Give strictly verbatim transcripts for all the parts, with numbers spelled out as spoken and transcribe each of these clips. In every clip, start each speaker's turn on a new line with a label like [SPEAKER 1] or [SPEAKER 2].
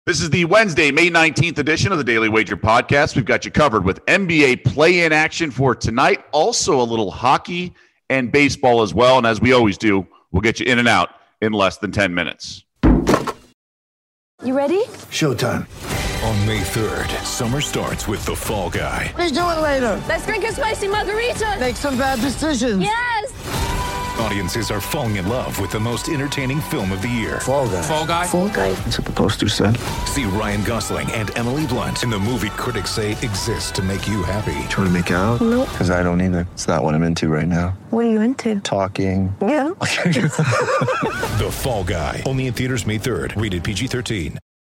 [SPEAKER 1] This is the Wednesday, May nineteenth edition of the Daily Wager Podcast. We've got you covered with N B A play-in action for tonight, also a little hockey and baseball as well. And as we always do, we'll get you in and out in less than ten minutes.
[SPEAKER 2] You ready?
[SPEAKER 3] Showtime.
[SPEAKER 4] On May third, summer starts with The Fall Guy.
[SPEAKER 3] What are you doing later?
[SPEAKER 2] Let's drink a spicy margarita.
[SPEAKER 3] Make some bad decisions.
[SPEAKER 2] Yes!
[SPEAKER 4] Audiences are falling in love with the most entertaining film of the year.
[SPEAKER 3] Fall Guy.
[SPEAKER 4] Fall Guy?
[SPEAKER 2] Fall guy.
[SPEAKER 3] That's what the poster said.
[SPEAKER 4] See Ryan Gosling and Emily Blunt in the movie critics say exists to make you happy.
[SPEAKER 3] Trying to make it out?
[SPEAKER 2] Nope.
[SPEAKER 3] Because I don't either. It's not what I'm into right now.
[SPEAKER 2] What are you into?
[SPEAKER 3] Talking.
[SPEAKER 2] Yeah.
[SPEAKER 4] The Fall Guy. Only in theaters May third. Rated P G thirteen.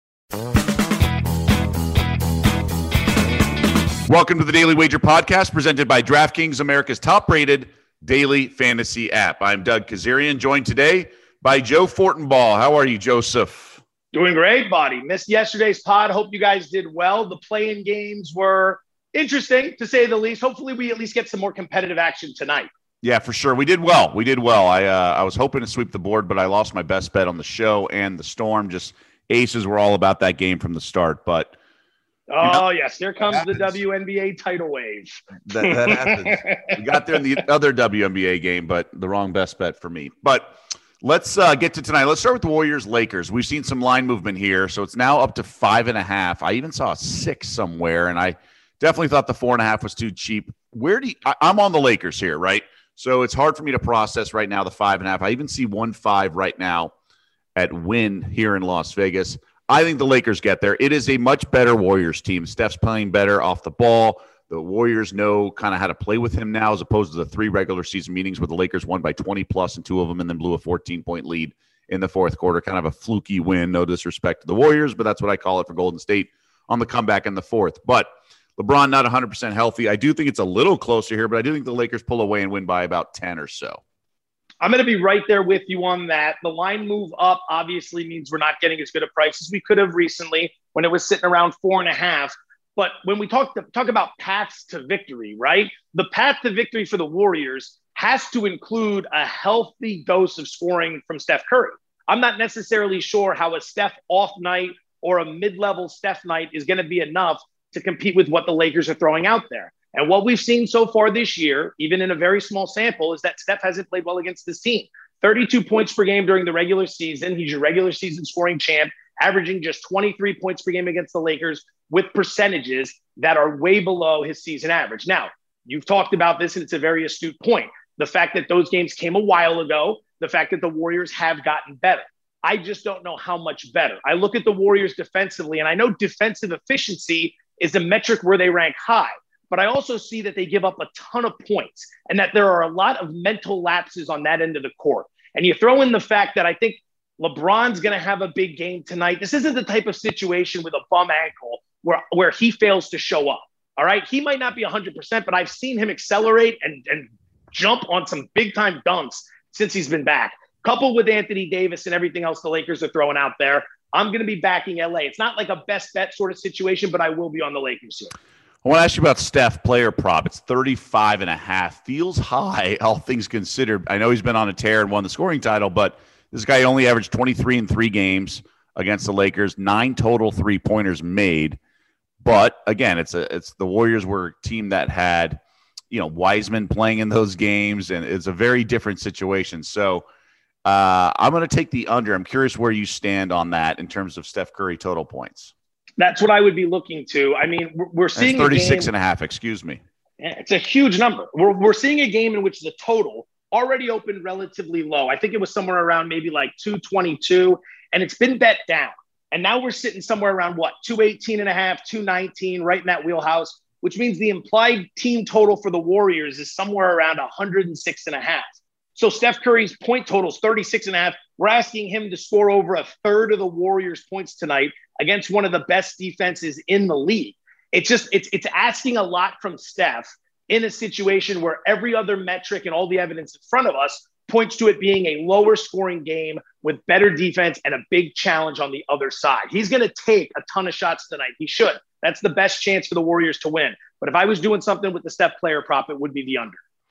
[SPEAKER 1] Welcome to the Daily Wager Podcast, presented by DraftKings, America's top-rated daily fantasy app. I'm Doug Kazarian, joined today by Joe Fortenbaugh. How are you, Joseph?
[SPEAKER 5] Doing great, buddy. Missed yesterday's pod. Hope you guys did well. The play-in games were interesting, to say the least. Hopefully, we at least get some more competitive action tonight.
[SPEAKER 1] Yeah, for sure. We did well. We did well. I uh, I was hoping to sweep the board, but I lost my best bet on the show and the Storm. Just aces were all about that game from the start, but
[SPEAKER 5] Oh,
[SPEAKER 1] you know,
[SPEAKER 5] yes. Here comes the W N B A title wave.
[SPEAKER 1] that, that happens. We got there in the other W N B A game, but the wrong best bet for me. But let's uh, get to tonight. Let's start with the Warriors-Lakers. We've seen some line movement here, so it's now up to five and a half. I even saw a six somewhere, and I definitely thought the four and a half was too cheap. Where do you, I, I'm on the Lakers here, right? So it's hard for me to process right now the five and a half. I even see one five right now at Wynn here in Las Vegas. I think the Lakers get there. It is a much better Warriors team. Steph's playing better off the ball. The Warriors know kind of how to play with him now, as opposed to the three regular season meetings where the Lakers won by twenty plus in two of them and then blew a fourteen-point lead in the fourth quarter. Kind of a fluky win. No disrespect to the Warriors, but that's what I call it for Golden State on the comeback in the fourth. But LeBron not one hundred percent healthy. I do think it's a little closer here, but I do think the Lakers pull away and win by about ten or so.
[SPEAKER 5] I'm going to be right there with you on that. The line move up obviously means we're not getting as good a price as we could have recently when it was sitting around four and a half. But when we talk, to, talk about paths to victory, right? The path to victory for the Warriors has to include a healthy dose of scoring from Steph Curry. I'm not necessarily sure how a Steph off night or a mid-level Steph night is going to be enough to compete with what the Lakers are throwing out there. And what we've seen so far this year, even in a very small sample, is that Steph hasn't played well against this team. thirty-two points per game during the regular season. He's your regular season scoring champ, averaging just twenty-three points per game against the Lakers with percentages that are way below his season average. Now, you've talked about this, and it's a very astute point. The fact that those games came a while ago, the fact that the Warriors have gotten better. I just don't know how much better. I look at the Warriors defensively, and I know defensive efficiency is a metric where they rank high. But I also see that they give up a ton of points and that there are a lot of mental lapses on that end of the court. And you throw in the fact that I think LeBron's going to have a big game tonight. This isn't the type of situation with a bum ankle where, where he fails to show up. All right. He might not be one hundred percent, but I've seen him accelerate and, and jump on some big time dunks since he's been back. Coupled with Anthony Davis and everything else the Lakers are throwing out there, I'm going to be backing L A. It's not like a best bet sort of situation, but I will be on the Lakers here.
[SPEAKER 1] I want to ask you about Steph player prop. It's thirty-five and a half. Feels high, all things considered. I know he's been on a tear and won the scoring title, but this guy only averaged twenty-three in three games against the Lakers, nine total three-pointers made. But again, it's a it's the Warriors were a team that had, you know, Wiseman playing in those games, and it's a very different situation. So uh, I'm going to take the under. I'm curious where you stand on that in terms of Steph Curry total points.
[SPEAKER 5] That's what I would be looking to. I mean, we're, we're seeing
[SPEAKER 1] thirty-six
[SPEAKER 5] a game,
[SPEAKER 1] and a half, excuse me.
[SPEAKER 5] It's a huge number. We're, we're seeing a game in which the total already opened relatively low. I think it was somewhere around maybe like two twenty-two, and it's been bet down. And now we're sitting somewhere around what, two eighteen and a half, two nineteen, right in that wheelhouse, which means the implied team total for the Warriors is somewhere around one hundred six and a half. So Steph Curry's point total is thirty-six and a half. We're asking him to score over a third of the Warriors' points tonight against one of the best defenses in the league. It's just, it's it's asking a lot from Steph in a situation where every other metric and all the evidence in front of us points to it being a lower scoring game with better defense and a big challenge on the other side. He's going to take a ton of shots tonight. He should. That's the best chance for the Warriors to win. But if I was doing something with the Steph player prop, it would be the under.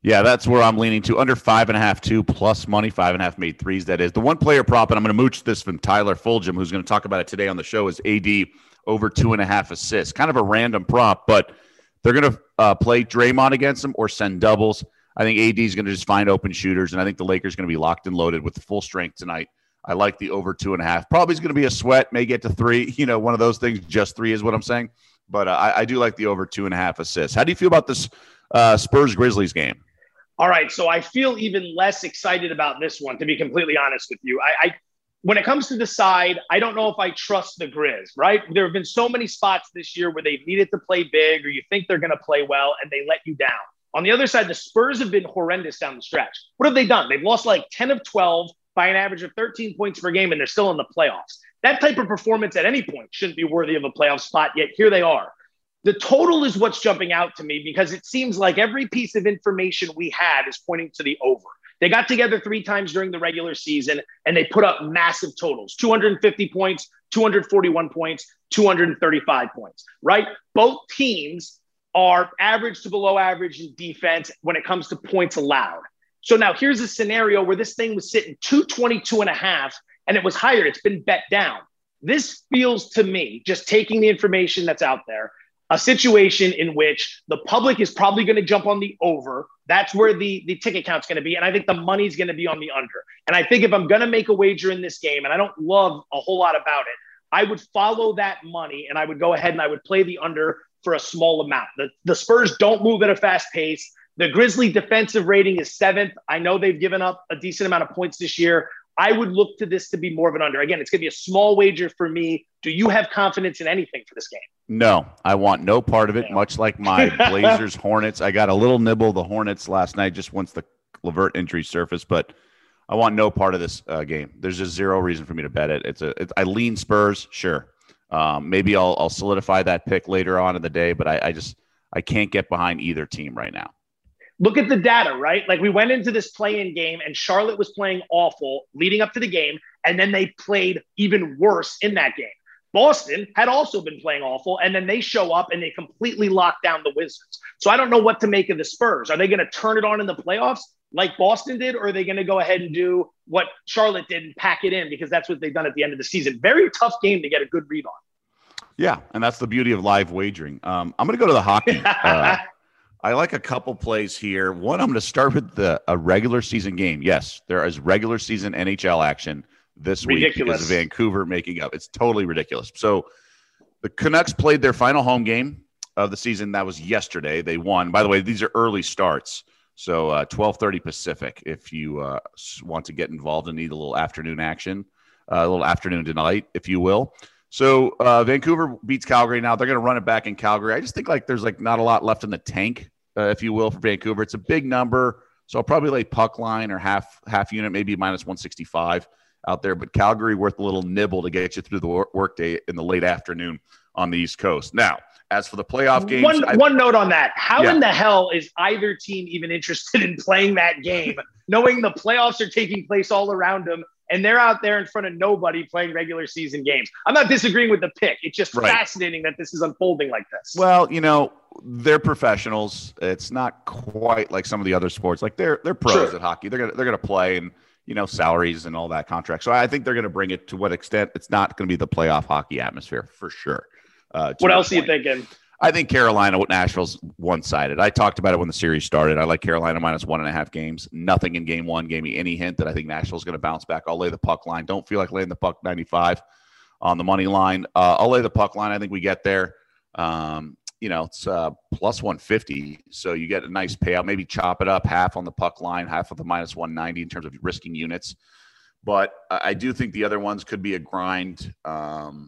[SPEAKER 1] Yeah, that's where I'm leaning to. Under five and a half, two plus money, five and a half made threes. That is the one player prop, and I'm going to mooch this from Tyler Fulgham, who's going to talk about it today on the show. Is A D over two and a half assists? Kind of a random prop, but they're going to uh, play Draymond against him or send doubles. I think A D is going to just find open shooters, and I think the Lakers are going to be locked and loaded with full strength tonight. I like the over two and a half. Probably is going to be a sweat, may get to three. You know, one of those things. Just three is what I'm saying, but uh, I, I do like the over two and a half assists. How do you feel about this uh, Spurs Grizzlies game?
[SPEAKER 5] All right, so I feel even less excited about this one, to be completely honest with you. I, I when it comes to the side, I don't know if I trust the Grizz, right? There have been so many spots this year where they've needed to play big or you think they're going to play well and they let you down. On the other side, the Spurs have been horrendous down the stretch. What have they done? They've lost like ten of twelve by an average of thirteen points per game, and they're still in the playoffs. That type of performance at any point shouldn't be worthy of a playoff spot, yet here they are. The total is what's jumping out to me because it seems like every piece of information we have is pointing to the over. They got together three times during the regular season, and they put up massive totals, two hundred fifty points, two hundred forty-one points, two hundred thirty-five points, right? Both teams are average to below average in defense when it comes to points allowed. So now here's a scenario where this thing was sitting two twenty-two and a half, and it was higher. It's been bet down. This feels to me, just taking the information that's out there, a situation in which the public is probably going to jump on the over. That's where the, the ticket count's going to be. And I think the money's going to be on the under. And I think if I'm going to make a wager in this game, and I don't love a whole lot about it, I would follow that money and I would go ahead and I would play the under for a small amount. The, the Spurs don't move at a fast pace. The Grizzly defensive rating is seventh. I know they've given up a decent amount of points this year. I would look to this to be more of an under. Again, it's going to be a small wager for me. Do you have confidence in anything for this game?
[SPEAKER 1] No, I want no part of it,
[SPEAKER 5] Yeah.
[SPEAKER 1] much like my Blazers Hornets. I got a little nibble of the Hornets last night just once the LeVert injury surfaced, but I want no part of this uh, game. There's just zero reason for me to bet it. It's a. It's, I lean Spurs, sure. Um, maybe I'll, I'll solidify that pick later on in the day, but I, I just I can't get behind either team right now.
[SPEAKER 5] Look at the data, right? Like we went into this play-in game and Charlotte was playing awful leading up to the game, and then they played even worse in that game. Boston had also been playing awful, and then they show up and they completely lock down the Wizards. So I don't know what to make of the Spurs. Are they going to turn it on in the playoffs like Boston did, or are they going to go ahead and do what Charlotte did and pack it in because that's what they've done at the end of the season? Very tough game to get a good read on.
[SPEAKER 1] Yeah, and that's the beauty of live wagering. Um, I'm going to go to the hockey. Uh, I like a couple plays here. One, I'm going to start with the a regular season game. Yes, there is regular season N H L action this week
[SPEAKER 5] Ridiculous.
[SPEAKER 1] because of Vancouver making up. It's totally ridiculous. So the Canucks played their final home game of the season. That was yesterday. They won. By the way, these are early starts. So uh, twelve thirty Pacific if you uh, want to get involved and need a little afternoon action, uh, a little afternoon delight, if you will. So uh, Vancouver beats Calgary now. They're going to run it back in Calgary. I just think like there's like not a lot left in the tank, uh, if you will, for Vancouver. It's a big number. So I'll probably lay puck line or half half unit, maybe minus one sixty-five out there. But Calgary worth a little nibble to get you through the work workday in the late afternoon on the East Coast. Now, as for the playoff games.
[SPEAKER 5] One,
[SPEAKER 1] I,
[SPEAKER 5] one note on that. How
[SPEAKER 1] Yeah.
[SPEAKER 5] in the hell is either team even interested in playing that game, knowing the playoffs are taking place all around them and they're out there in front of nobody playing regular season games? I'm not disagreeing with the pick. It's just
[SPEAKER 1] Right.
[SPEAKER 5] fascinating that this is unfolding like this.
[SPEAKER 1] Well, you know, they're professionals. It's not quite like some of the other sports. Like they're they're pros
[SPEAKER 5] Sure.
[SPEAKER 1] at hockey. They're gonna they're gonna play and you know salaries and all that contract. So I think they're gonna bring it to what extent it's not gonna be the playoff hockey atmosphere for sure. Uh, to
[SPEAKER 5] What
[SPEAKER 1] your
[SPEAKER 5] else are you
[SPEAKER 1] point.
[SPEAKER 5] thinking?
[SPEAKER 1] I think Carolina with Nashville's one sided. I talked about it when the series started. I like Carolina minus one and a half games. Nothing in game one gave me any hint that I think Nashville's going to bounce back. I'll lay the puck line. Don't feel like laying the puck ninety-five on the money line. Uh, I'll lay the puck line. I think we get there. Um, you know, it's uh, plus one fifty. So you get a nice payout. Maybe chop it up half on the puck line, half of the minus one ninety in terms of risking units. But I do think the other ones could be a grind. Um,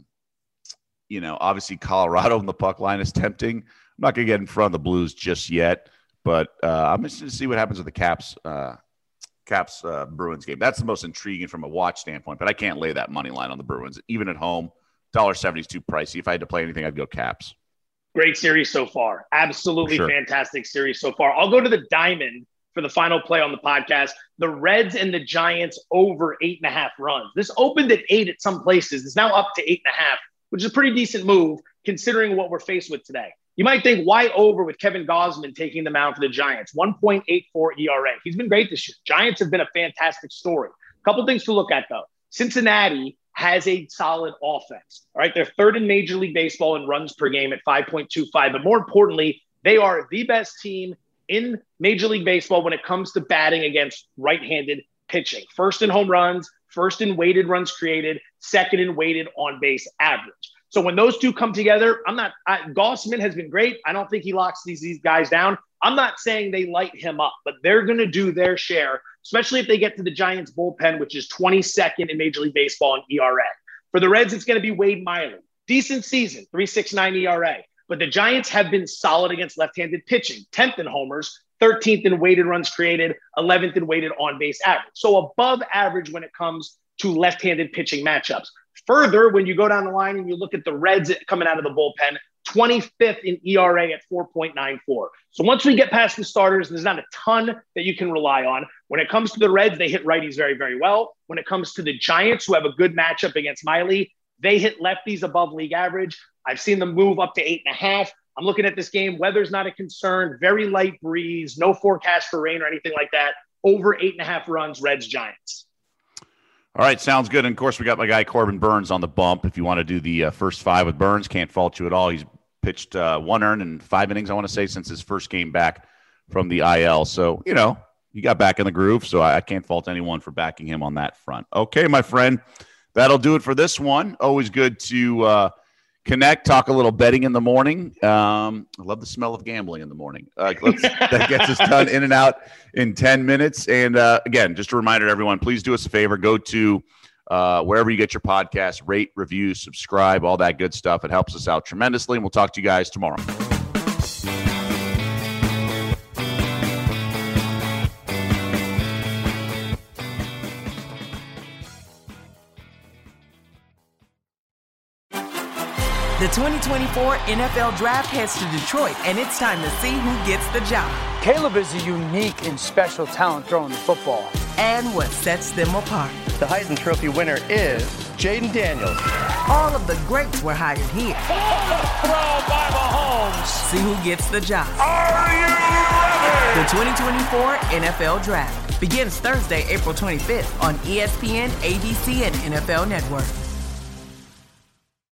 [SPEAKER 1] You know, obviously Colorado on the puck line is tempting. I'm not going to get in front of the Blues just yet, but uh, I'm interested to see what happens with the Caps uh, Caps uh, Bruins game. That's the most intriguing from a watch standpoint, but I can't lay that money line on the Bruins. Even at home, one dollar seventy is too pricey. If I had to play anything, I'd go Caps.
[SPEAKER 5] Great series so far. Absolutely
[SPEAKER 1] For sure.
[SPEAKER 5] fantastic series so far. I'll go to the diamond for the final play on the podcast. The Reds and the Giants over eight and a half runs. This opened at eight at some places. It's now up to eight and a half, which is a pretty decent move considering what we're faced with today. You might think, why over with Kevin Gausman taking the mound for the Giants? one point eight four E R A. He's been great this year. Giants have been a fantastic story. A couple things to look at, though. Cincinnati has a solid offense. All right, they're third in Major League Baseball in runs per game at five point two five. But more importantly, they are the best team in Major League Baseball when it comes to batting against right-handed pitching. First in home runs, first in weighted runs created, second in weighted on-base average. So when those two come together, I'm not I, – Gausman has been great. I don't think he locks these, these guys down. I'm not saying they light him up, but they're going to do their share, especially if they get to the Giants bullpen, which is twenty-second in Major League Baseball in E R A. For the Reds, it's going to be Wade Miley. Decent season, three point six nine E R A. But the Giants have been solid against left-handed pitching, tenth in homers, thirteenth in weighted runs created, eleventh in weighted on-base average. So above average when it comes to left-handed pitching matchups. Further, when you go down the line and you look at the Reds coming out of the bullpen, twenty-fifth in E R A at four point nine four. So once we get past the starters, there's not a ton that you can rely on. When it comes to the Reds, they hit righties very, very well. When it comes to the Giants, who have a good matchup against Miley, they hit lefties above league average. I've seen them move up to eight and a half. I'm looking at this game. Weather's not a concern. Very light breeze. No forecast for rain or anything like that. Over eight and a half runs, Reds, Giants.
[SPEAKER 1] All right, sounds good. And, of course, we got my guy Corbin Burns on the bump. If you want to do the uh, first five with Burns, can't fault you at all. He's pitched uh, one earned in five innings, I want to say, since his first game back from the I L. So, you know, he got back in the groove, so I, I can't fault anyone for backing him on that front. Okay, my friend, that'll do it for this one. Always good to uh, connect, talk a little betting in the morning. Um, I love the smell of gambling in the morning. Uh, let's, that gets us done in and out in ten minutes. And, uh, again, just a reminder to everyone, please do us a favor. Go to uh, wherever you get your podcast, rate, review, subscribe, all that good stuff. It helps us out tremendously, and we'll talk to you guys tomorrow.
[SPEAKER 6] The twenty twenty-four N F L Draft heads to Detroit, and it's time to see who gets the job.
[SPEAKER 7] Caleb is a unique and special talent throwing the football.
[SPEAKER 6] And what sets them apart.
[SPEAKER 8] The Heisman Trophy winner is Jaden Daniels.
[SPEAKER 6] All of the greats were hired here.
[SPEAKER 9] Throw by Mahomes.
[SPEAKER 6] See who gets the job.
[SPEAKER 9] Are you ready?
[SPEAKER 6] The twenty twenty-four N F L Draft begins Thursday, April twenty-fifth on E S P N, A B C, and N F L Network.